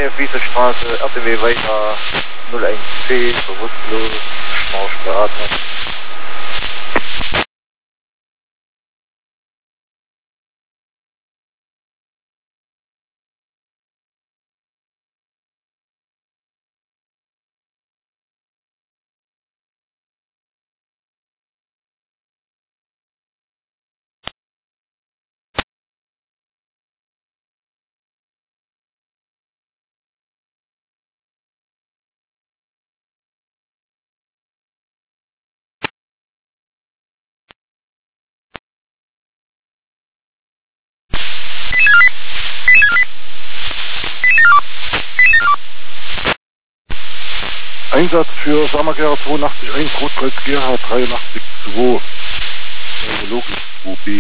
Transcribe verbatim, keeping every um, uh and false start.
Nähe Wiesestraße, R T W weiter null eins C, bewusstlos, Schnorch beatmet. Einsatz für Samagera zweiundachtzig eins, Rotkreuz G H dreiundachtzig zwei, Neurologisch zwei B.